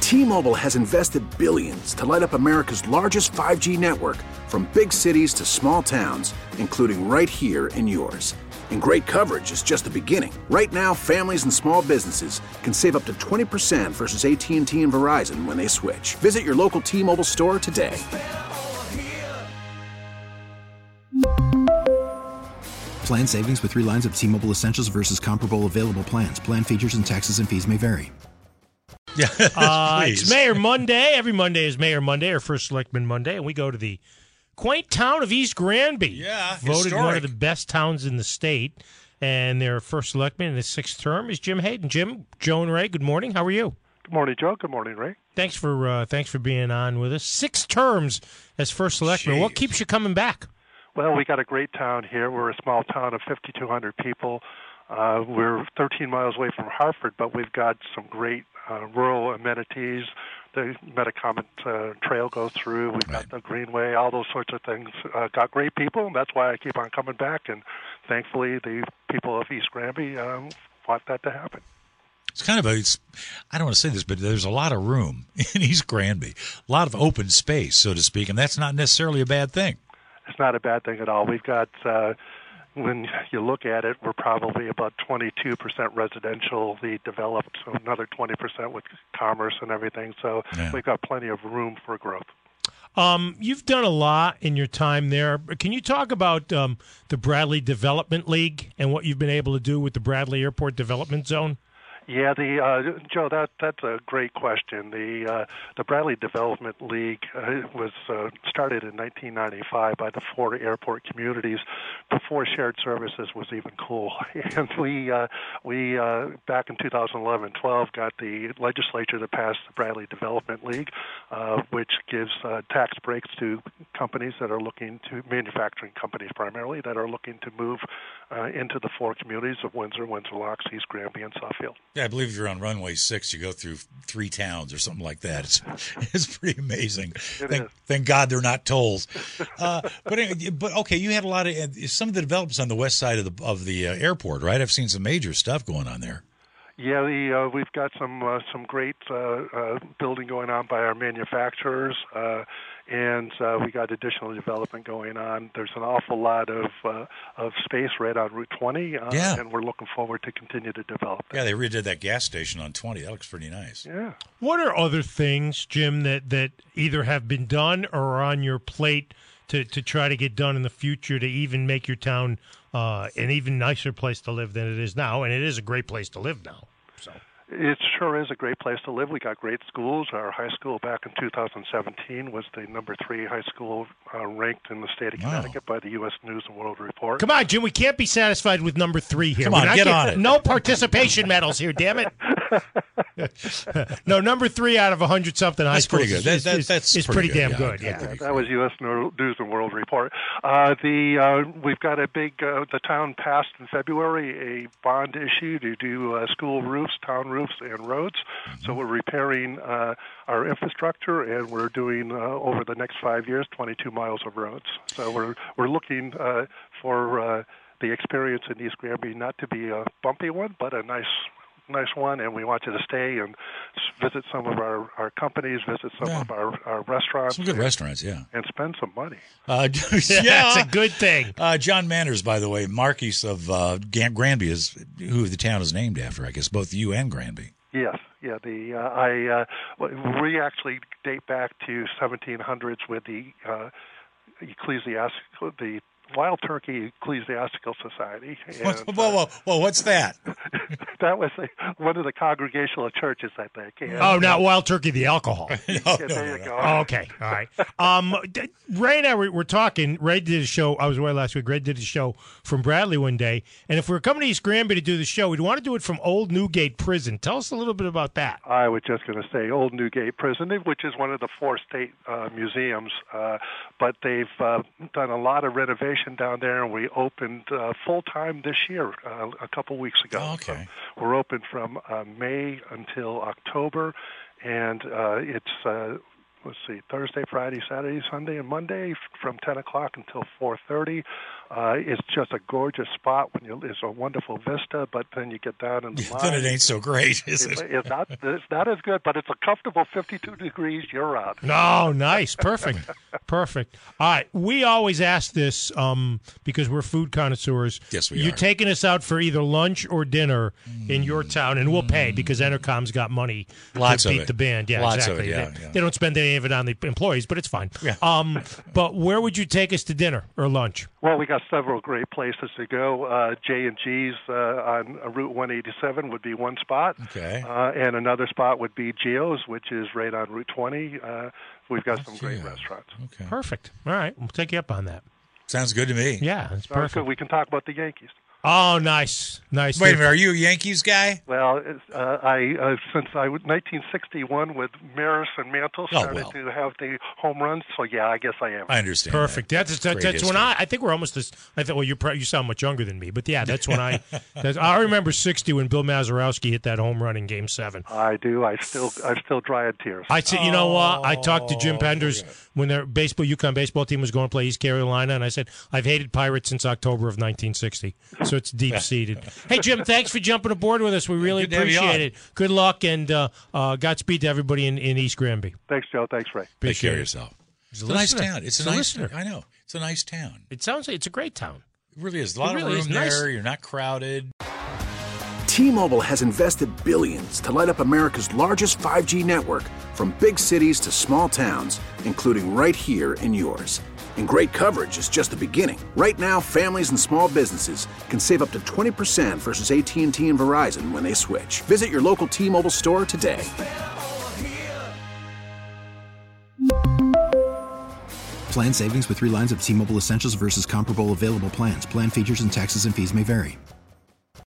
T-Mobile has invested billions to light up America's largest 5G network, from big cities to small towns, including right here in yours. And great coverage is just the beginning. Right now, families and small businesses can save up to 20% versus AT&T and Verizon when they switch. Visit your local T-Mobile store today. Plan savings with 3 lines of T-Mobile Essentials versus comparable available plans. Plan features and taxes and fees may vary. Yeah, it's Mayor Monday. Every Monday is Mayor Monday, or First Selectman Monday, and we go to the quaint town of East Granby. Yeah, voted historic. One of the best towns in the state, and their first selectman in his 6th term is Jim Hayden. Jim, Joe and Ray, good morning. How are you? Good morning, Joe. Good morning, Ray. Thanks for being on with us. 6 terms as first selectman. Jeez. What keeps you coming back? Well, we got a great town here. We're a small town of 5,200 people. We're 13 miles away from Hartford, but we've got some great rural amenities. The Metacomet Trail goes through. We've got the Greenway, all those sorts of things. Got great people, and that's why I keep on coming back. And thankfully, the people of East Granby want that to happen. It's kind of I don't want to say this, but there's a lot of room in East Granby, a lot of open space, so to speak, and that's not necessarily a bad thing. It's not a bad thing at all. We've got, when you look at it, we're probably about 22% residentially developed, so another 20% with commerce and everything. So we've got plenty of room for growth. You've done a lot in your time there. Can you talk about the Bradley Development League and what you've been able to do with the Bradley Airport Development Zone? Yeah, Joe, that's a great question. The Bradley Development League was started in 1995 by the 4 airport communities before shared services was even cool. And we back in 2011-12 got the legislature to pass the Bradley Development League, which gives tax breaks to companies that are looking to, manufacturing companies primarily, that are looking to move into the 4 communities of Windsor, Windsor Locks, East Granby, and Suffield. Yeah, I believe if you're on runway 6, you go through 3 towns or something like that. It's pretty amazing. Thank God they're not tolls. But okay, you had a lot of some of the developments on the west side of the airport, right? I've seen some major stuff going on there. Yeah, we've got some great building going on by our manufacturers, and we got additional development going on. There's an awful lot of space right on Route 20, and we're looking forward to continue to develop that. Yeah, they redid that gas station on 20. That looks pretty nice. Yeah. What are other things, Jim, that either have been done or are on your plate to try to get done in the future to even make your town an even nicer place to live than it is now? And it is a great place to live now. So. It sure is a great place to live. We got great schools. Our high school back in 2017 was the number 3 high school ranked in the state of Connecticut by the U.S. News and World Report. Come on, Jim. We can't be satisfied with number 3 here. Come on, get on it. No participation medals here, damn it. No, number 3 out of 100-something high schools. That's pretty good. That's pretty damn good. good. Yeah, that was U.S. News and World Report. We've got a big. The town passed in February a bond issue to do school roofs, town roofs, and roads. Mm-hmm. So we're repairing our infrastructure, and we're doing over the next 5 years 22 miles of roads. So we're looking for the experience in East Granby not to be a bumpy one, but a nice one, and we want you to stay and visit some of our companies, visit some of our restaurants. Some good restaurants, yeah. And spend some money. That's a good thing. John Manners, by the way, Marquis of Granby is who the town is named after, I guess, both you and Granby. Yes, yeah. We actually date back to 1700s with the Wild Turkey Ecclesiastical Society. And, whoa, what's that? That was one of the congregational churches, I think. And, not Wild Turkey, the alcohol. There you go. Oh, okay, all right. Ray and I were talking. Ray did a show. I was away last week. Ray did a show from Bradley one day. And if we're coming to East Granby to do the show, we'd want to do it from Old Newgate Prison. Tell us a little bit about that. I was just going to say Old Newgate Prison, which is one of the 4 state museums. But they've done a lot of renovation down there, and we opened full-time this year, a couple weeks ago. Oh, okay. So we're open from May until October, and it's Thursday, Friday, Saturday, Sunday, and Monday from 10 o'clock until 4:30. It's just a gorgeous spot. It's a wonderful vista, but then you get down in the mines. Then it ain't so great, is it? It's not as good, but it's a comfortable 52 degrees year-round. Oh, nice. Perfect. Perfect. All right. We always ask this because we're food connoisseurs. Yes, we You're are. taking us out for either lunch or dinner in your town, and we'll pay because Entercom's got money Lots to of beat it. the band. Yeah, Lots of exactly. it, yeah. They don't spend any of it on the employees, but it's fine. Yeah. But where would you take us to dinner or lunch? Well, we got several great places to go. J&G's on Route 187 would be one spot. Okay. And another spot would be Gio's, which is right on Route 20. We've got some great restaurants. Okay. Perfect. All right. We'll take you up on that. Sounds good to me. Yeah, that's perfect. So we can talk about the Yankees. Oh, nice. Nice. Wait a minute. Are you a Yankees guy? Well, since 1961 with Maris and Mantle started to have the home runs, so yeah, I guess I am. I understand. Perfect. That. That's Great when history. I think we're almost this. I thought, well, you sound much younger than me, but yeah, that's when I remember 60 when Bill Mazeroski hit that home run in Game 7. I do. I'm still dry in tears. I said, you know what? I talked to Jim Penders when their UConn baseball team was going to play East Carolina, and I said I've hated Pirates since October of 1960, so it's deep seated. Hey, Jim, thanks for jumping aboard with us. We really Good to have you appreciate on. it. Good luck and Godspeed to everybody in East Granby. Thanks, Joe. Thanks, Ray. Take care of Appreciate it. yourself. He's It's a nice listener. town. It's He's a nice. listener. I know. It's a nice town. It sounds like it's a great town. It really is. A lot It of really room is nice. there. You're not crowded. T-Mobile has invested billions to light up America's largest 5G network, from big cities to small towns, including right here in yours. And great coverage is just the beginning. Right now, families and small businesses can save up to 20% versus AT&T and Verizon when they switch. Visit your local T-Mobile store today. Plan savings with 3 lines of T-Mobile Essentials versus comparable available plans. Plan features and taxes and fees may vary.